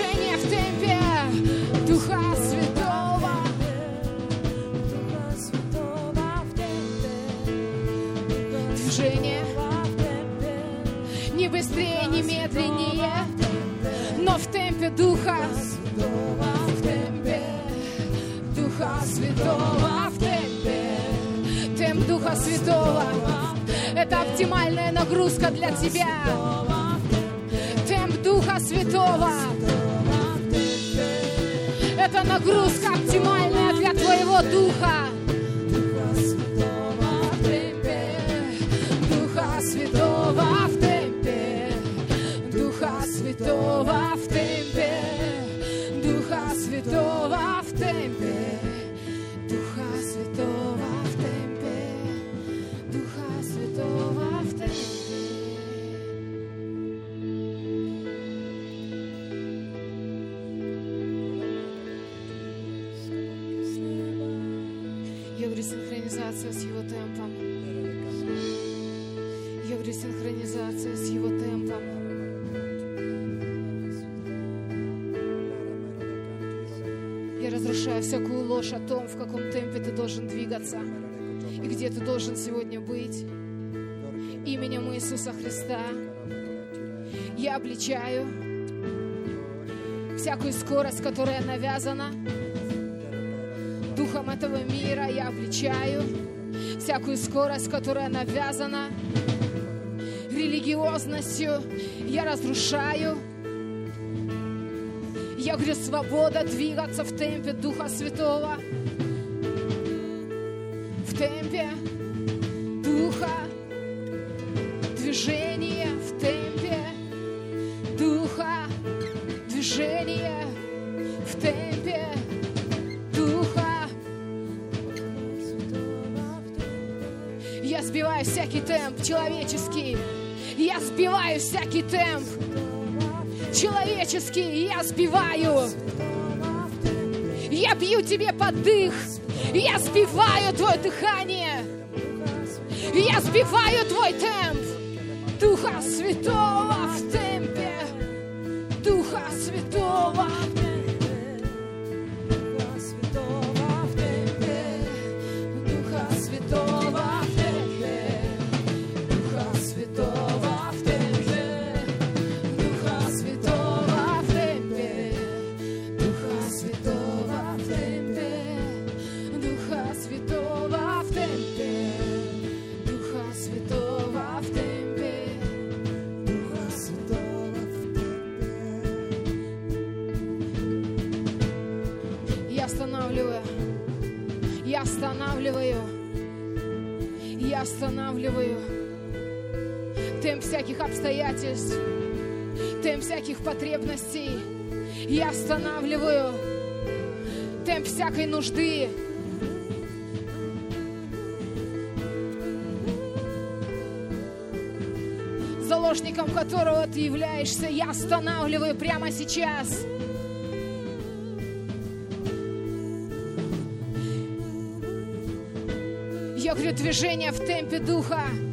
Движение в темпе Духа Святого. Движение не быстрее, не медленнее, но в темпе Духа. В темпе Духа Святого. В темпе. Темп Духа Святого. Это оптимальная нагрузка для тебя. Темп Духа Святого. Это нагрузка оптимальная для твоего духа. В темпе Духа Святого. В темпе Духа Святого. В темпе Духа Святого. В темпе Духа Святого. В темпе Духа Святого. В темпе. Я говорю, синхронизация с его темпом. Я говорю, синхронизация с его темпом. Я разрушаю всякую ложь о том, в каком темпе ты должен двигаться и где ты должен сегодня быть. Именем Иисуса Христа я обличаю всякую скорость, которая навязана духом этого мира. Я обличаю всякую скорость, которая навязана религиозностью. Я разрушаю. Я говорю, свобода двигаться в темпе Духа Святого. В темпе Духа. Движение в темпе Духа. Движение в темпе Духа. Я сбиваю всякий темп человеческий. Я сбиваю всякий темп человеческий. Я сбиваю. Я бью тебе под дых. Я сбиваю твое дыхание. Я сбиваю твой темп Духа Святого в темпе Духа Святого. Духа Святого в темпе Духа Святого в темпе Духа Святого в темпе Духа Святого в темпе Духа Святого в темпе Духа Святого в темпе Духа Святого в темпе Духа Святого в темпе. Я останавливаю. Я останавливаю. Я останавливаю темп всяких обстоятельств, темп всяких потребностей. Я останавливаю темп всякой нужды. Заложником которого ты являешься, я останавливаю прямо сейчас. Я говорю, движение в темпе Духа.